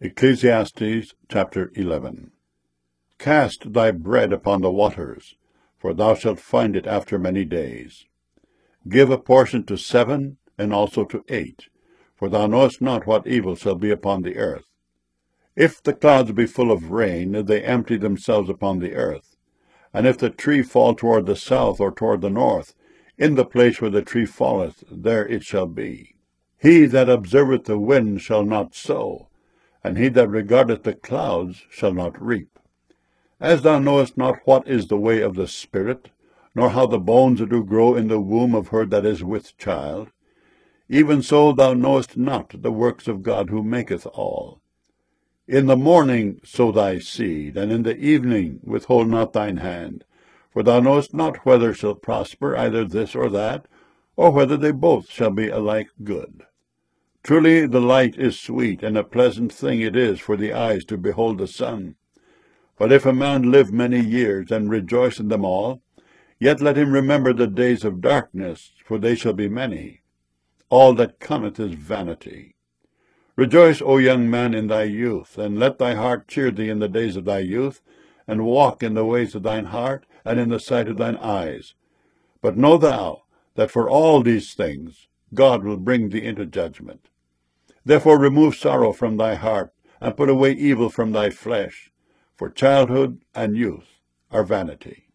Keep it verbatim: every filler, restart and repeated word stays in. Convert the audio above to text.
Ecclesiastes chapter eleven. Cast thy bread upon the waters, for thou shalt find it after many days. Give a portion to seven, and also to eight, for thou knowest not what evil shall be upon the earth. If the clouds be full of rain, they empty themselves upon the earth. And if the tree fall toward the south or toward the north, in the place where the tree falleth, there it shall be. He that observeth the wind shall not sow, and he that regardeth the clouds shall not reap. As thou knowest not what is the way of the Spirit, nor how the bones do grow in the womb of her that is with child, even so thou knowest not the works of God who maketh all. In the morning sow thy seed, and in the evening withhold not thine hand, for thou knowest not whether shall prosper either this or that, or whether they both shall be alike good. Truly the light is sweet, and a pleasant thing it is for the eyes to behold the sun. But if a man live many years, and rejoice in them all, yet let him remember the days of darkness, for they shall be many. All that cometh is vanity. Rejoice, O young man, in thy youth, and let thy heart cheer thee in the days of thy youth, and walk in the ways of thine heart, and in the sight of thine eyes. But know thou that for all these things God will bring thee into judgment. Therefore remove sorrow from thy heart, and put away evil from thy flesh, for childhood and youth are vanity.